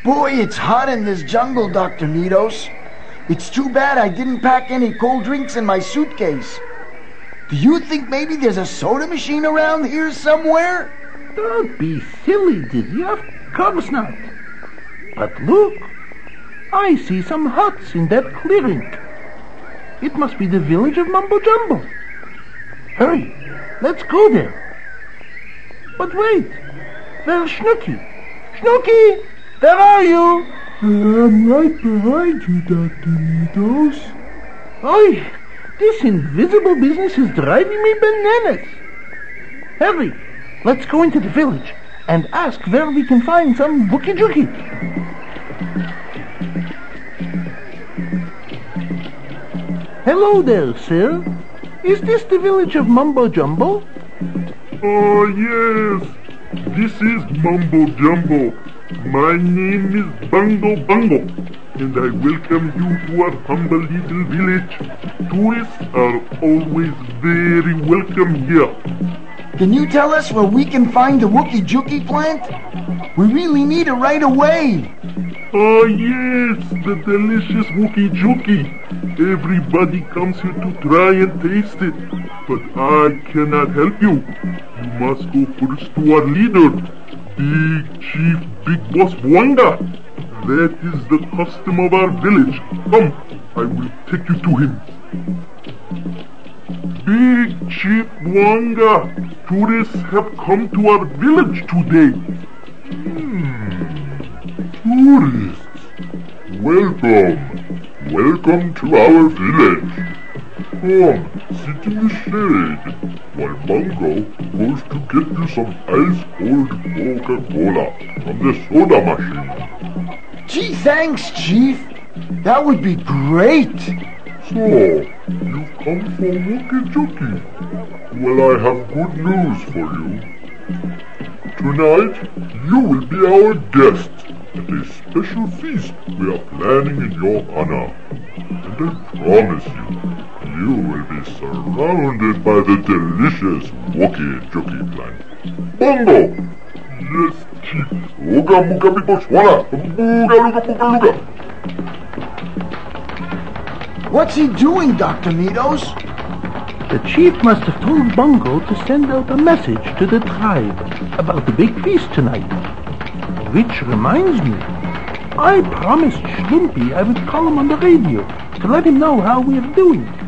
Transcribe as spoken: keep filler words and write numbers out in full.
Boy, it's hot in this jungle, Doctor Nidos. It's too bad I didn't pack any cold drinks in my suitcase. Do you think maybe there's a soda machine around here somewhere? Don't be silly, Dizzy. Of course not. But look, I see some huts in that clearing. It must be the village of Mumbo Jumbo. Hurry, let's go there. But wait, there's Snooky. Snooky, where are you? I'm right behind you, Doctor Nidos. Oi, this invisible business is driving me bananas. Hurry, let's go into the village and ask where we can find some Wookie Jookie. Hello there, sir. Is this the village of Mumbo Jumbo? Oh, yes. This is Mumbo Jumbo. My name is Bungo Bungo, and I welcome you to our humble little village. Tourists are always very welcome here. Can you tell us where we can find the Wookie Jookie plant? We really need it right away. Oh, yes, the delicious Wookie Jookie. Everybody comes here to try and taste it, but I cannot help you. You must go first to our leader, Big Chief Big Boss Bwanga. That is the custom of our village. Come, I will take you to him. Big Chief Bwanga, tourists have come to our village today. Hmm. Tourists, welcome. Welcome to our village. Come, sit in the shade while Bungo goes to get you some ice-cold Coca-Cola from the soda machine. Gee, thanks, Chief. That would be great. So, you've come for Wookie Jookie. Well, I have good news for you. Tonight, you will be our guest at a special feast we are planning in your honor. And I promise you, you will be surrounded by the delicious Wookie Jookie plant. Bungo! Yes, Chief. Ooga mooga big boss walla. Booga looga booga looga. What's he doing, Doctor Nidos? The chief must have told Bungo to send out a message to the tribe about the big feast tonight. Which reminds me, I promised Schlumpy I would call him on the radio to let him know how we are doing.